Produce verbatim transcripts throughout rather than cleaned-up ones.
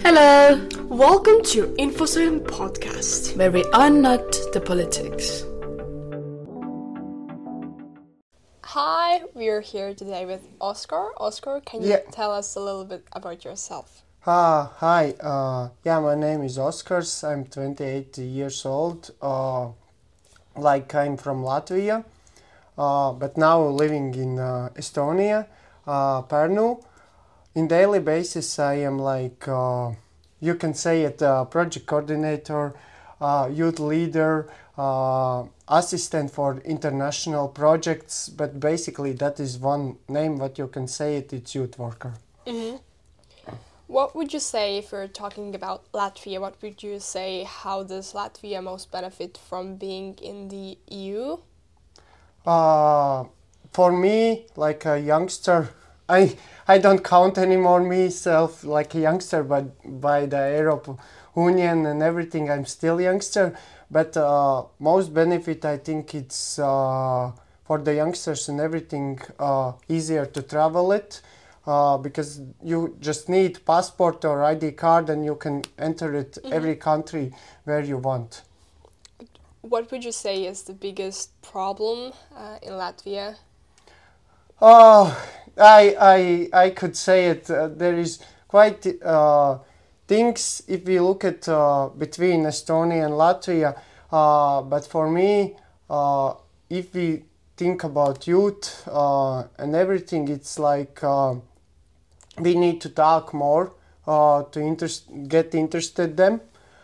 Hello, Welcome to InfoSweden podcast. where we unknot the politics. Hi, we're here today with Oscar. Oscar, can you Yeah. tell us a little bit about yourself? Uh, hi, uh, yeah, my name is Oskars. I'm twenty-eight years old. Uh, like I'm from Latvia, uh, but now living in uh, Estonia, uh, Pärnu. In daily basis, I am like uh, you can say it, uh, project coordinator, uh, youth leader, uh, assistant for international projects. But basically, that is one name. What you can say it. It's youth worker. Mm-hmm. What would you say if we're talking about Latvia? What would you say? How does Latvia most benefit from being in the E U? Uh, for me, like a youngster, I I don't count anymore myself like a youngster, but by the Europe Union and everything, I'm still youngster. But uh, most benefit, I think it's uh, for the youngsters and everything uh, easier to travel it. Uh, because you just need passport or I D card and you can enter it Mhm. every country where you want. What would you say is the biggest problem uh, in Latvia? Oh, I, I, I could say it. Uh, there is quite uh, things if we look at uh, between Estonia and Latvia. Uh, but for me, uh, if we think about youth uh, and everything, it's like uh, we need to talk more uh, to interest, get interested them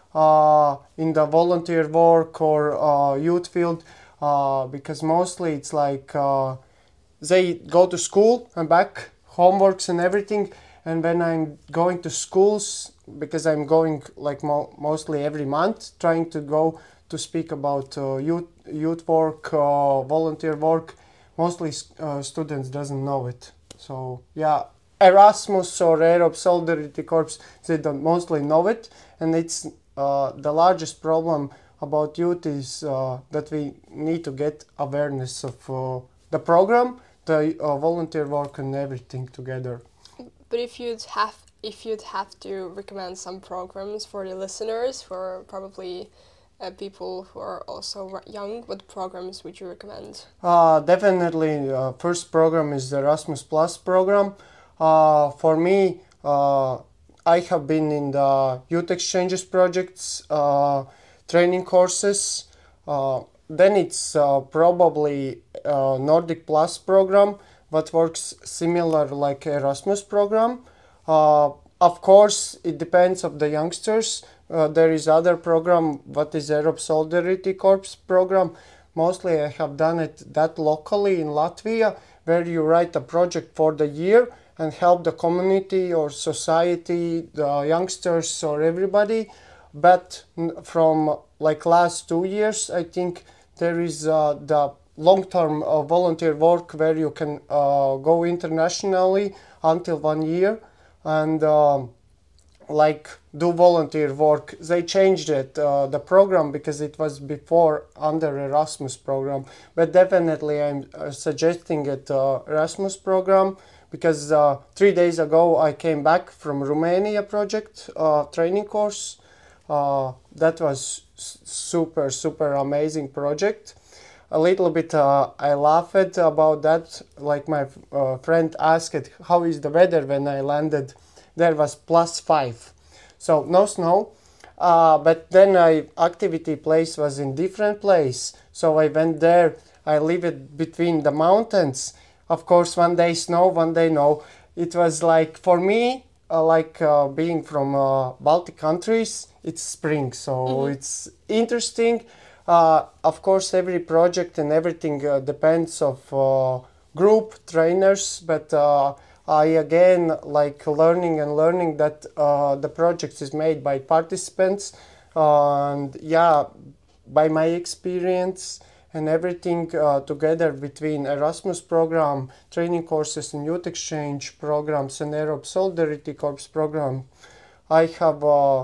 uh, in the volunteer work or uh, youth field uh, because mostly it's like. Uh, they go to school and back, homeworks and everything. And when I'm going to schools, because I'm going like mo- mostly every month, trying to go to speak about uh, youth youth work, uh, volunteer work, mostly uh, students doesn't know it. So yeah, Erasmus or Europe Solidarity Corps, they don't mostly know it, and it's uh, the largest problem about youth is uh, that we need to get awareness of uh, the program, the uh, volunteer work and everything together. But if you'd have if you'd have to recommend some programs for the listeners, for probably uh, people who are also r- young, what programs would you recommend? Uh, definitely, uh, first program is the Erasmus Plus program. Uh, for me, uh, I have been in the youth exchanges projects, uh, training courses. Uh, then it's uh, probably uh, Nordic Plus program, but works similar like Erasmus program. Uh, of course, it depends of the youngsters. Uh, there is other program, what is Europe Solidarity Corps program. Mostly I have done it that locally in Latvia, where you write a project for the year and help the community or society, the youngsters or everybody. But n- from like last two years, I think there is uh, the long-term uh, volunteer work where you can uh, go internationally until one year and um like do volunteer work. They changed it uh, the program because it was before under Erasmus program, but definitely I'm uh, suggesting it uh, Erasmus program because uh, three days ago I came back from Romania project uh, training course. Uh, that was s- super super amazing project. A little bit uh, I laughed about that. Like my uh, friend asked, "How is the weather?" When I landed, there was plus five, so no snow. Uh, but then I activity place was in different place, so I went there. I live it between the mountains. Of course, one day snow, one day no. It was like for me, uh, like uh, being from uh, Baltic countries. It's spring, so Mhm. it's interesting. Uh, of course, every project and everything uh, depends of uh, group trainers, but uh, I again like learning and learning that uh, the project is made by participants, uh, and yeah, by my experience and everything uh, together between Erasmus program, training courses and youth exchange programs and Europe Solidarity Corps program, I have uh,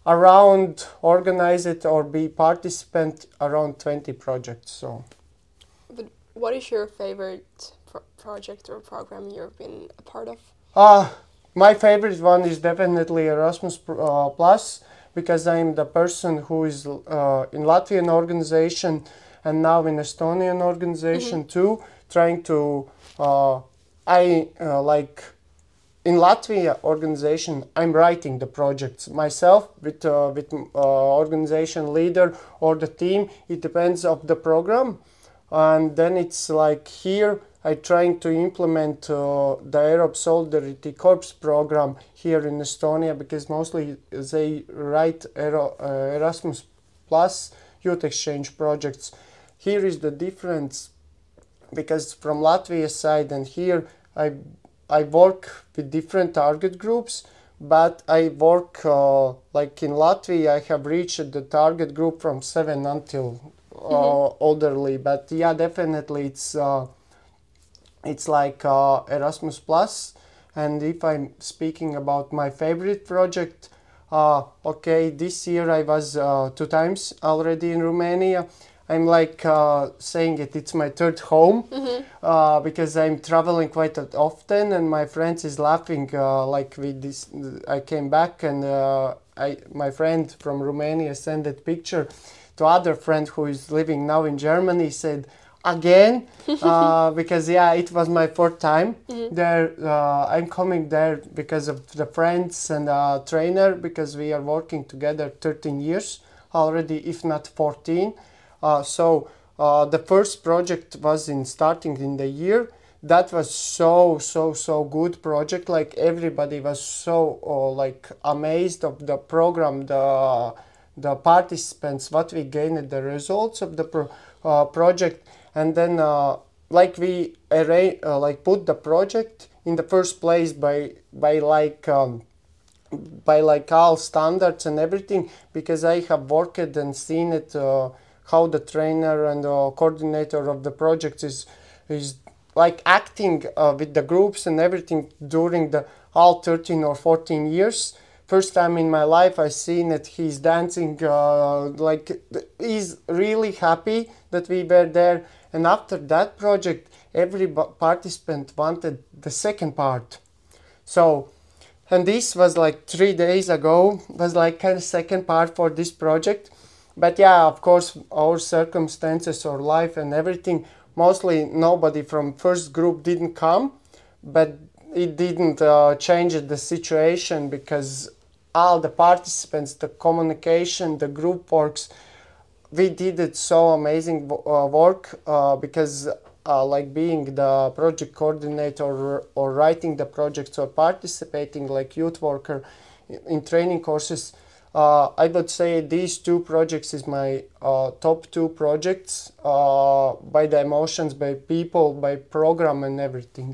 around organize it or be participant around twenty projects. So But what is your favorite pro- project or program you've been a part of? uh, my favorite one is definitely Erasmus uh, Plus, because I'm the person who is uh, in Latvian organization and now in Estonian organization Mm-hmm. too, trying to uh, I uh, like in Latvia organization, I'm writing the projects myself with uh, with uh, organization leader or the team. It depends of the program, and then it's like here I trying to implement uh, the Europe Solidarity Corps program here in Estonia, because mostly they write Ero, uh, Erasmus Plus youth exchange projects. Here is the difference, because from Latvia side and here I I work with different target groups, but I work uh, like in Latvia I have reached the target group from seven until Mm-hmm. uh, elderly. But yeah, definitely it's uh, it's like uh, Erasmus Plus. And if I'm speaking about my favorite project, uh, okay, this year I was uh, two times already in Romania. I'm like uh, saying it, it's my third home, Mm-hmm. uh, because I'm traveling quite often, and my friends is laughing uh, like with this. I came back and uh, I my friend from Romania sent that picture to other friend who is living now in Germany. Said again, uh, because yeah, it was my fourth time Mm-hmm. there. Uh, I'm coming there because of the friends and uh, trainer, because we are working together thirteen years already, if not fourteen. Uh, so uh, the first project was in starting in the year. That was so so so good project. Like everybody was so uh, like amazed of the program, the the participants, what we gained, the results of the pro- uh, project, and then uh, like we arra- uh, like put the project in the first place by by like. Um, by like all standards and everything, because I have worked and seen it, uh, how the trainer and the coordinator of the project is is like acting uh, with the groups and everything during the all thirteen or fourteen years. First time in my life I seen it, he's dancing, uh, like he's really happy that we were there. And after that project, every participant wanted the second part. So, and this was like three days ago, was like kind of second part for this project. But yeah, of course, our circumstances or life and everything, mostly nobody from first group didn't come, but it didn't uh, change the situation, because all the participants, the communication, the group works, we did it so amazing uh, work, uh, because uh, like being the project coordinator, or, or writing the projects, or participating like youth worker in, in training courses, uh, I would say these two projects is my uh, top two projects, uh, by the emotions, by people, by program and everything.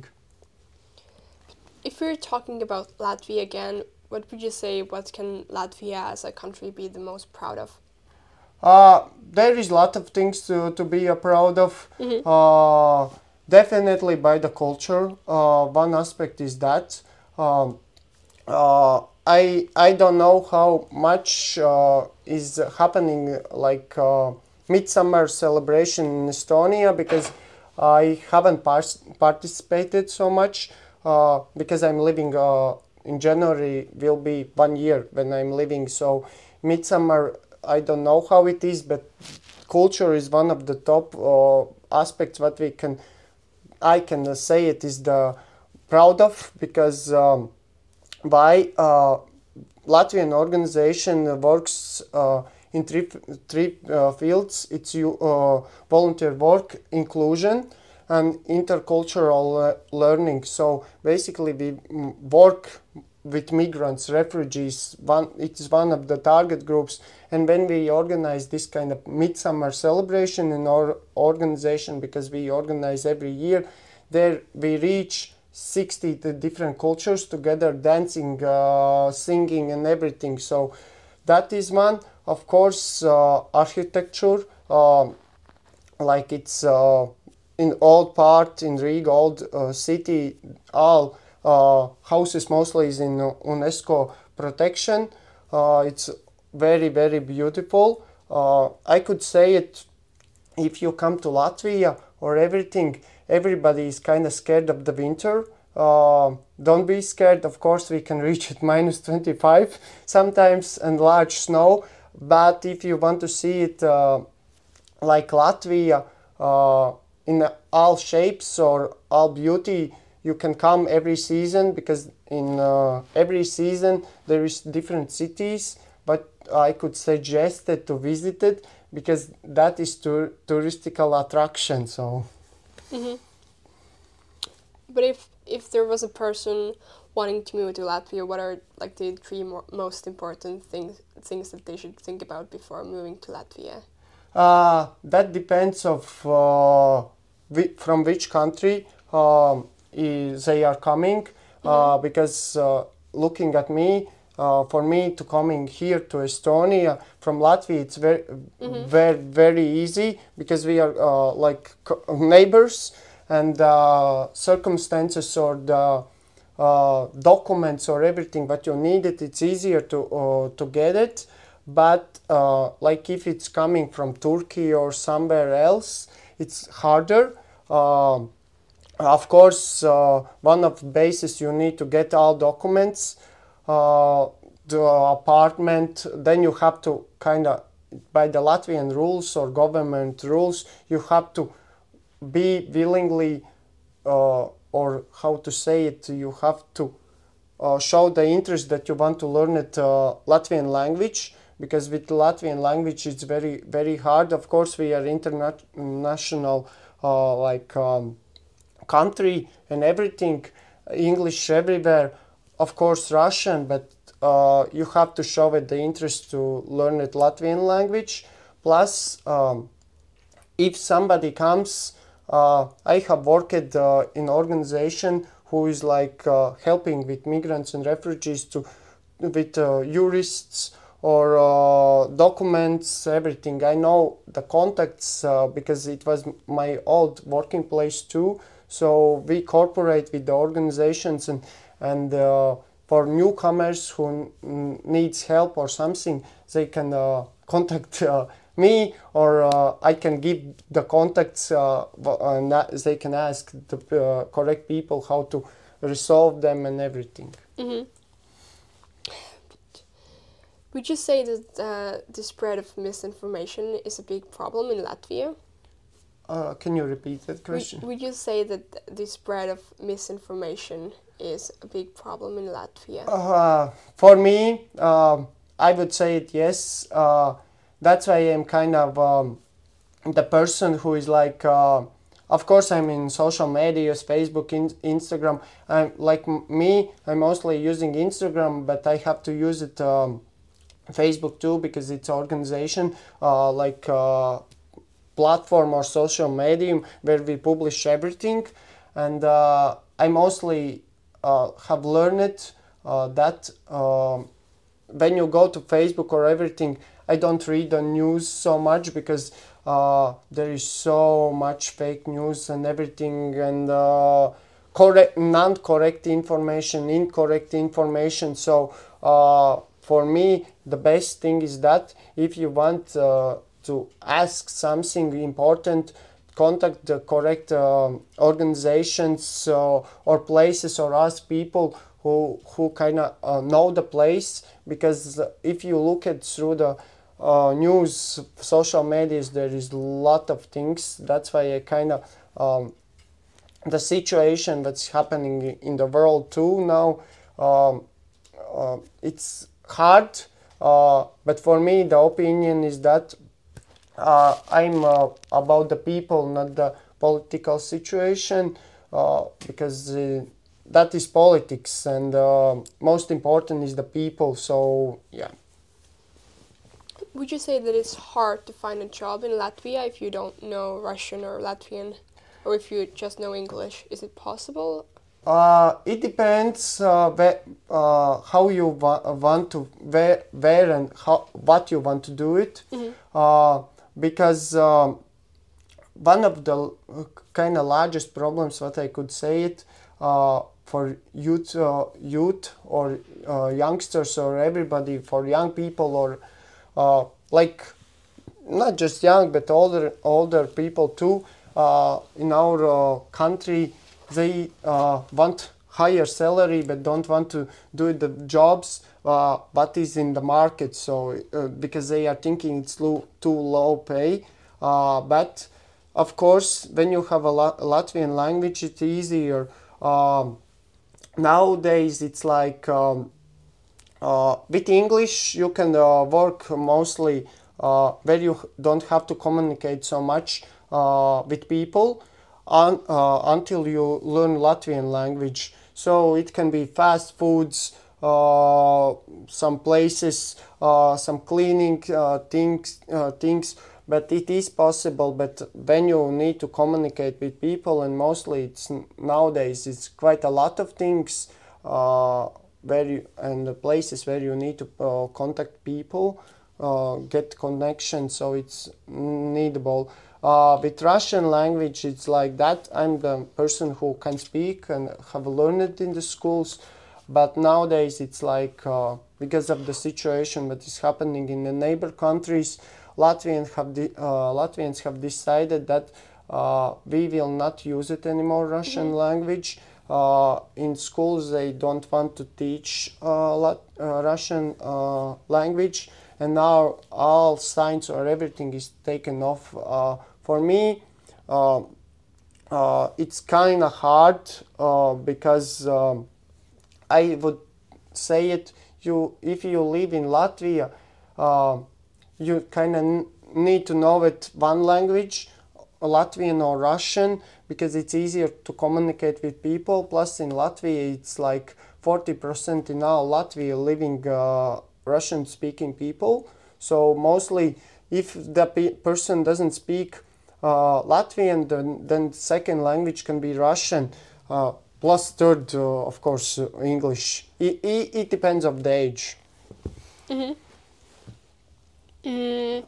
If we're talking about Latvia again, what would you say? What can Latvia as a country be the most proud of? Uh, there is a lot of things to, to be uh, proud of. Mm-hmm. Uh, definitely by the culture. Uh, one aspect is that. Um, uh, I I don't know how much uh, is happening like uh, midsummer celebration in Estonia, because I haven't par- participated so much, uh, because I'm living uh, in January will be one year when I'm living. So midsummer, I don't know how it is, but culture is one of the top uh, aspects what we can I can uh, say it is the proud of, because um, why uh, Latvian organization works uh, in three three uh, fields. It's you uh, volunteer work, inclusion, and intercultural uh, learning. So basically, we mm, work with migrants, refugees. One, it is one of the target groups. And when we organize this kind of midsummer celebration in our organization, because we organize every year, there we reach sixty different cultures together, dancing, uh, singing, and everything. So that is one. Of course, uh, architecture, uh, like it's uh, in old part in Riga, old uh, city, all uh, houses mostly is in UNESCO protection. Uh, it's very very beautiful. Uh, I could say it, if you come to Latvia or everything, everybody is kind of scared of the winter, uh, don't be scared. Of course, we can reach at minus twenty-five sometimes and large snow. But if you want to see it uh, like Latvia uh, in all shapes or all beauty, you can come every season, because in uh, every season there is different cities. But I could suggest it to visit it, because that is tour- touristical attraction. So. Mm-hmm. But if if there was a person wanting to move to Latvia, what are like the three more, most important things things that they should think about before moving to Latvia? Uh, that depends of uh, vi- from which country um, is they are coming. Mm-hmm. uh, because uh, looking at me, uh, for me to coming here to Estonia from Latvia, it's very mm-hmm. very very easy, because we are uh, like co- neighbors, and uh, circumstances or the uh, documents or everything what you needed, it's easier to uh, to get it. But uh, like if it's coming from Turkey or somewhere else, it's harder. Uh, of course, uh, one of the bases, you need to get all documents, uh, the apartment. Then you have to kind of, by the Latvian rules or government rules, you have to be willingly, uh, or how to say it, you have to uh, show the interest that you want to learn it uh, Latvian language, because with Latvian language it's very very hard. Of course, we are international uh, like um, country and everything, English everywhere, of course Russian, but uh, you have to show it the interest to learn it Latvian language. Plus, um, if somebody comes, uh, I have worked uh, in organization who is like uh, helping with migrants and refugees to with uh, jurists or uh, documents, everything. I know the contacts uh, because it was my old working place too. So we cooperate with the organizations, and and uh, for newcomers who n- needs help or something, they can uh, contact uh, me, or uh, I can give the contacts, uh, and they can ask the uh, correct people how to resolve them and everything. Mm-hmm. Would you say that uh, the spread of misinformation is a big problem in Latvia? Uh, can you repeat that question? Would, would you say that the spread of misinformation is a big problem in Latvia? Uh, for me, uh, I would say it yes. Uh, that's why I'm kind of um, the person who is like, uh, of course I'm in social media, Facebook, in- Instagram. I'm, like m- me, I'm mostly using Instagram, but I have to use it um, Facebook too, because it's organization uh, like uh, platform or social medium where we publish everything. And uh, I mostly uh, have learned uh, that uh, when you go to Facebook or everything, I don't read the news so much, because uh, there is so much fake news and everything, and uh, correct, non-correct information, incorrect information. So uh, for me, the best thing is that if you want uh, to ask something important, contact the correct uh, organizations uh, or places, or ask people who who kind of uh, know the place. Because if you look at through the uh, news, social medias, there is a lot of things. That's why I kind of um, the situation that's happening in the world too now. Um, uh, it's hard, uh, but for me, the opinion is that uh, I'm uh, about the people, not the political situation, uh, because uh, that is politics, and uh, most important is the people. So yeah. Would you say that it's hard to find a job in Latvia if you don't know Russian or Latvian, or if you just know English? Is it possible? Uh, it depends uh, where, uh, how you wa- want to, where, where and how, what you want to do it. Mm-hmm. Uh, because um, one of the kind of largest problems, what I could say it, uh, for youth, uh, youth or uh, youngsters or everybody, for young people, or uh, like not just young but older older people too, uh, in our uh, country, they uh, want higher salary but don't want to do the jobs uh, what is in the market. So uh, because they are thinking it's low, too low pay, uh, but of course when you have a La- Latvian language it's easier. Um, nowadays it's like um, uh, with English you can uh, work mostly uh, where you don't have to communicate so much uh, with people un- uh, until you learn Latvian language. So it can be fast foods, uh, some places, uh, some cleaning uh, things, uh, things. But it is possible. But when you need to communicate with people, and mostly it's nowadays it's quite a lot of things. Uh, where you, and the places where you need to uh, contact people, uh, get connection, so it's needable. Uh, with Russian language, it's like that. I'm the person who can speak and have learned it in the schools, but nowadays it's like uh, because of the situation that is happening in the neighbor countries, Latvians have de- uh, Latvians have decided that uh, we will not use it anymore, Russian mm-hmm. language. Uh, in schools, they don't want to teach uh, Lat- uh, Russian uh, language, and now all science or everything is taken off. Uh, for me, uh, uh, it's kind of hard uh, because um, I would say it. You, if you live in Latvia, uh, you kind of n- need to know it one language, Latvian or Russian, because it's easier to communicate with people. Plus in Latvia it's like forty percent in all Latvia living uh, Russian speaking people. So mostly if the pe- person doesn't speak uh, Latvian, then, then second language can be Russian. Uh, plus third, uh, of course, uh, English. It, it, it depends on the age. Mm-hmm. Mm.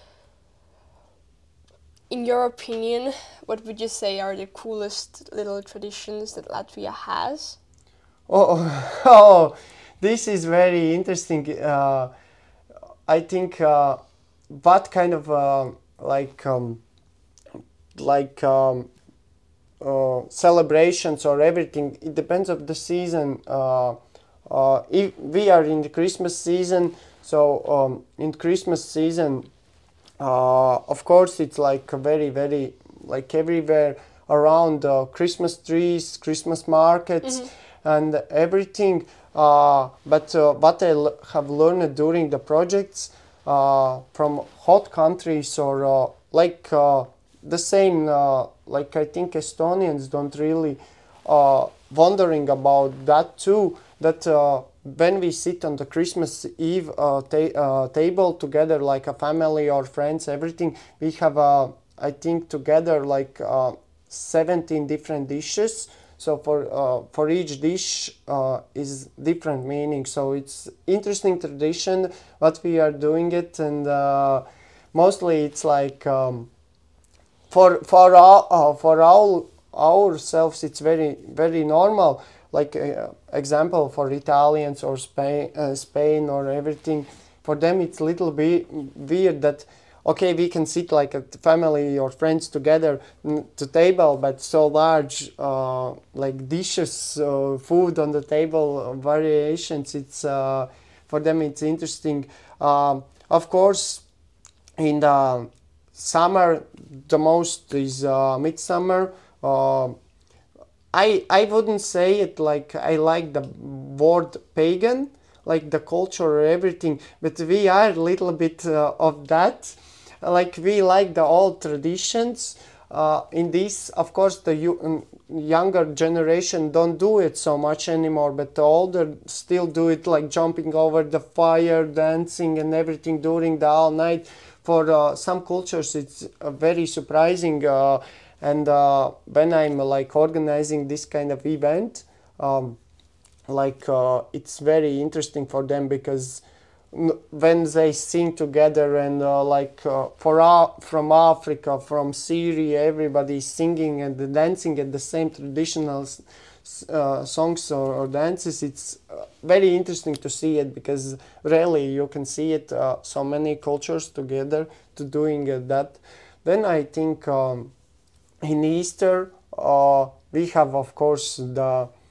In your opinion, what would you say are the coolest little traditions that Latvia has? Oh, oh this is very interesting. Uh, I think uh, what kind of uh, like um, like um, uh, celebrations or everything, it depends of the season. Uh, uh, if we are in the Christmas season, so um, in Christmas season, uh, of course it's like a very very like everywhere around uh, Christmas trees, Christmas markets, mm-hmm. and everything. Uh, but uh, what I l- have learned during the projects uh, from hot countries or uh, like uh, the same, uh, like I think Estonians don't really uh, wondering about that too. That uh, when we sit on the Christmas Eve uh, ta- uh, table together, like a family or friends, everything, we have, uh, I think, together like uh, seventeen different dishes. So for uh, for each dish uh, is different meaning. So it's interesting tradition what we are doing it, and uh, mostly it's like um, for for all uh, for all ourselves it's very very normal. Like uh, example for Italians or Spain uh, Spain or everything, for them it's a little bit weird that okay, we can sit like a family or friends together to table, but so large uh, like dishes, uh, food on the table, uh, variations. It's uh, for them it's interesting. Um, of course, in the summer, the most is uh, midsummer. Uh, I I wouldn't say it like I like the word pagan, like the culture or everything, but we are a little bit uh, of that. Like we like the old traditions. Uh, in this, of course, the you, younger generation don't do it so much anymore, but the older still do it, like jumping over the fire, dancing, and everything during the all night. For uh, some cultures, it's uh, very surprising. Uh, and uh, when I'm like organizing this kind of event, um, like uh, it's very interesting for them because when they sing together and uh, like uh, for uh, from Africa, from Syria, everybody singing and dancing at the same traditional uh, songs or, or dances. It's uh, very interesting to see it because rarely you can see it uh, so many cultures together to doing uh, that. Then I think um, in Easter uh, we have of course the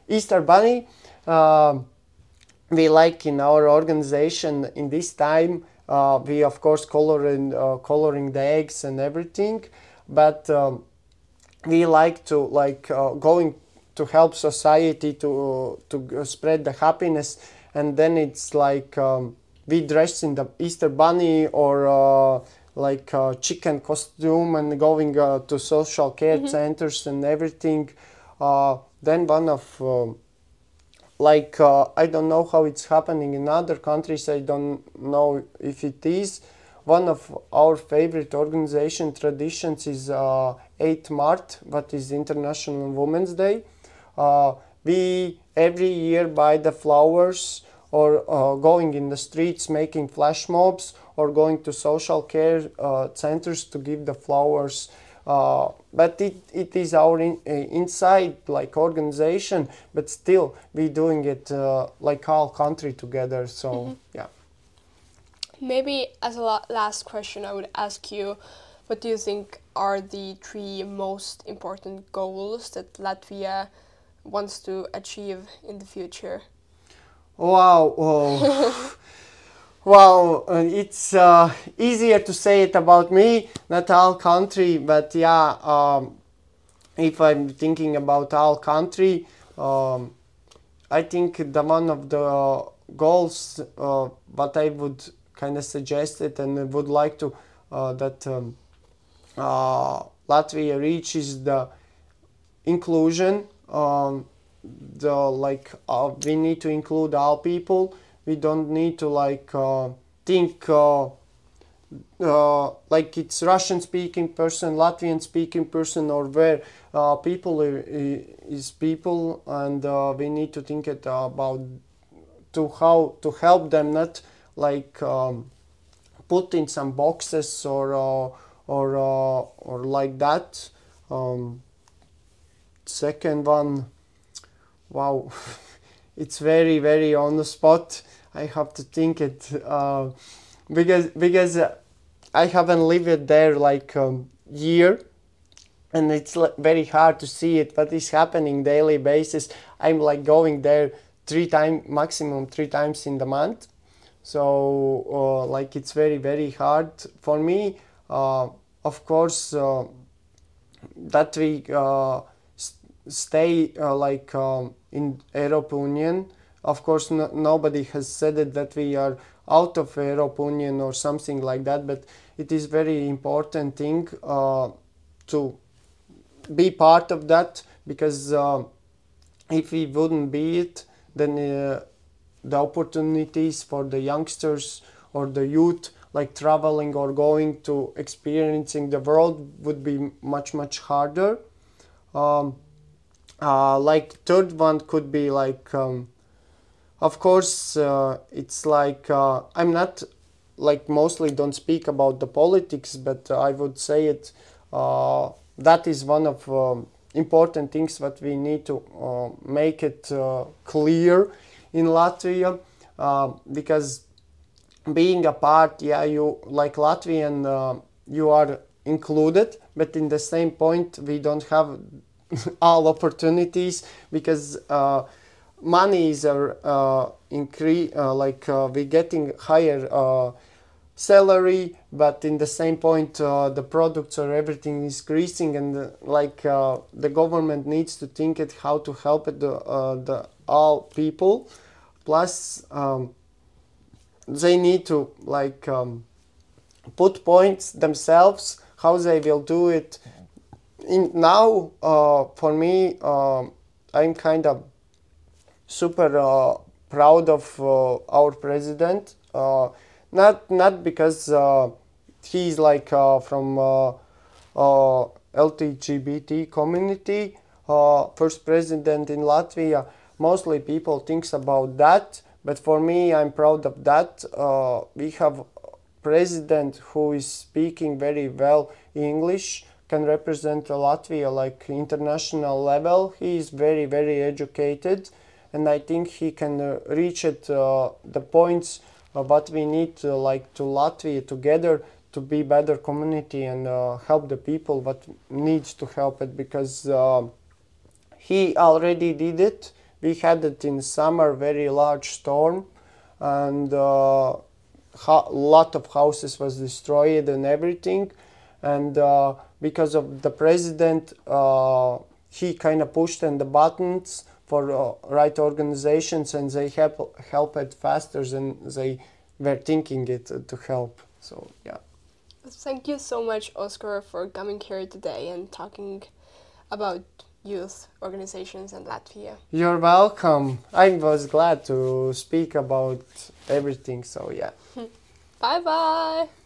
Easter Bunny. Um we like in our organization in this time, uh, we of course coloring uh, coloring the eggs and everything, but um, we like to like uh, going to help society to to spread the happiness, and then it's like um, we dress in the Easter bunny or uh, like uh, chicken costume and going uh, to social care Mm-hmm. centers and everything. Uh, then one of um, like uh, I don't know how it's happening in other countries. I don't know if it is. One of our favorite organization traditions is uh, eighth March, what is International Women's Day. Uh, we every year buy the flowers or uh, going in the streets making flash mobs or going to social care uh, centers to give the flowers. Uh, but it, it is our in, uh, inside like organization, but still we doing it uh, like all country together. So Mm-hmm. yeah. Maybe as a la- last question, I would ask you, what do you think are the three most important goals that Latvia wants to achieve in the future? Wow. Oh. Wow, uh, it's uh, easier to say it about me, not all country, but yeah, um, if I'm thinking about all country, um, I think the one of the goals, uh, what I would kind of suggest it and would like to uh, that um, uh, Latvia reaches the inclusion. Um, the like uh, we need to include all people. We don't need to like uh, think uh, uh, like it's Russian speaking person, Latvian speaking person, or where uh, people i- i- is people, and uh, we need to think it about to how to help them, not like um, put in some boxes or uh, or uh, or like that. Um, second one, wow, it's very very on the spot. I have to think it uh, because because uh, I haven't lived there like um, year, and it's li- very hard to see it. What is happening daily basis? I'm like going there three times maximum three times in the month. So uh, like it's very very hard for me. Uh, of course, uh, that we uh, s- stay uh, like um, in Europe Union. Of course, no, nobody has said it that we are out of Europe Union or something like that. But it is very important thing uh, to be part of that, because uh, if we wouldn't be it, then uh, the opportunities for the youngsters or the youth like traveling or going to experiencing the world would be much much harder. um, uh, like third one could be like um, of course uh, it's like uh, I'm not like mostly don't speak about the politics, but uh, I would say it uh, that is one of um, important things that we need to uh, make it uh, clear in Latvia, uh, because being a part, yeah, you like Latvian, uh, you are included, but in the same point, we don't have all opportunities, because uh, money is uh, uh, increase, uh, like uh, we getting higher uh, salary, but in the same point, uh, the products or everything is increasing, and uh, like uh, the government needs to think it how to help it the, uh, the all people. Plus, um, they need to like um, put points themselves how they will do it. In now, uh, for me, um, I'm kind of super uh, proud of uh, our president. Uh, not not because uh, he's like uh, from uh, uh, L G B T community, uh, first president in Latvia. Mostly people thinks about that, but for me, I'm proud of that. Uh, we have president who is speaking very well English, can represent Latvia like international level. He is very very educated, and I think he can uh, reach it uh, the points uh, what we need uh, like to Latvia together to be better community and uh, help the people what needs to help it, because uh, he already did it we had it in summer, very large storm, and a uh, lot of houses was destroyed and everything. And uh, because of the president, uh, he kind of pushed in the buttons for uh, right organizations, and they help help it faster than they were thinking it uh, to help. So yeah. Thank you so much, Oscar, for coming here today and talking about youth organizations in Latvia. You're welcome. I was glad to speak about everything. So yeah. Bye bye.